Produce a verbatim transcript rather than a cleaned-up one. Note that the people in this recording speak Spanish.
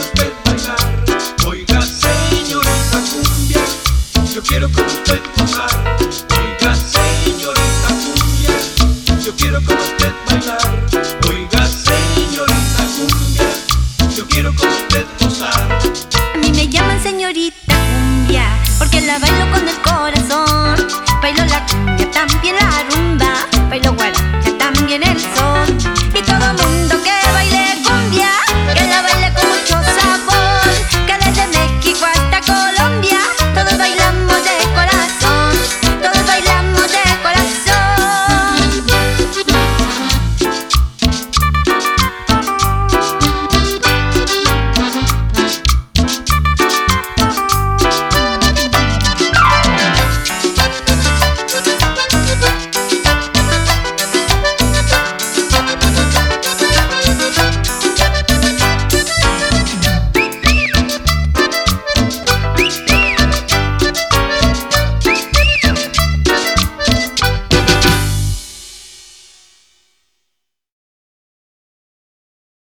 usted bailar. Oiga, señorita cumbia, yo quiero con usted gozar. Oiga, señorita cumbia, yo quiero con usted bailar. Oiga, señorita cumbia, yo quiero con usted gozar. A mí me llaman señorita